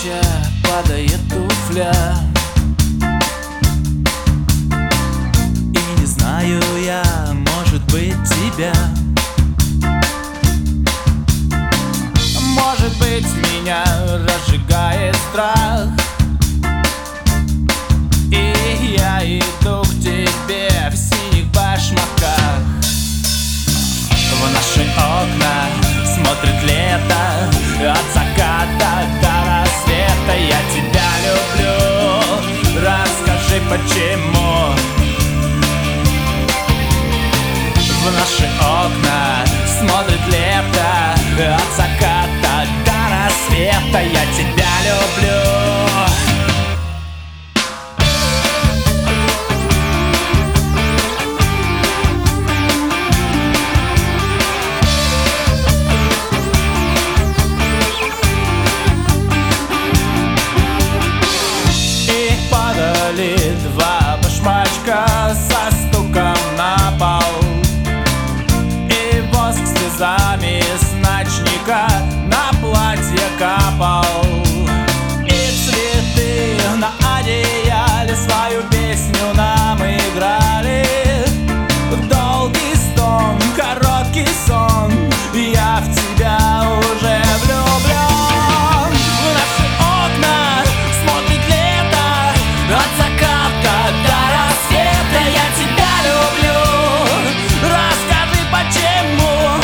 плача падает туфля. И не знаю я, может быть, тебя. Может быть, меня разжигает страх, и я иду к тебе в синих башмаках. В наши окна смотрит лето, от заката до рассвета. Я тебя люблю, расскажи почему. В наши окна смотрит лето, от заката до рассвета. Я тебя люблю. Два башмачка со стуком на пол, и воск слезами с ночника на платье капал. И цветы на одеяле свою песню нам играли. Долгий стон, короткий сон, я в тебя уже влюблен. В наши окна смотрит лето, от заката до рассвета. Я тебя люблю, расскажи почему.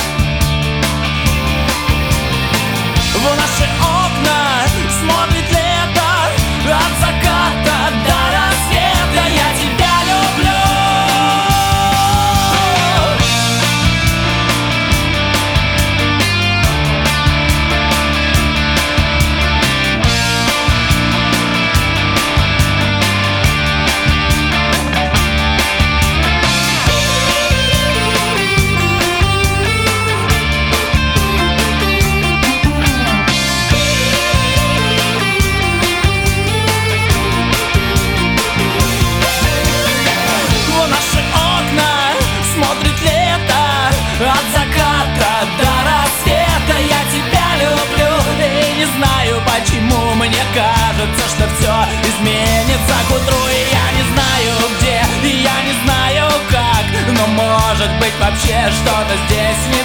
В наши окна смотрит лето, от заката до рассвета. Я тебя люблю. От заката до рассвета. Я тебя люблю, и не знаю почему. Мне кажется, что все изменится к утру. И я не знаю где, и я не знаю как, но может быть вообще что-то здесь не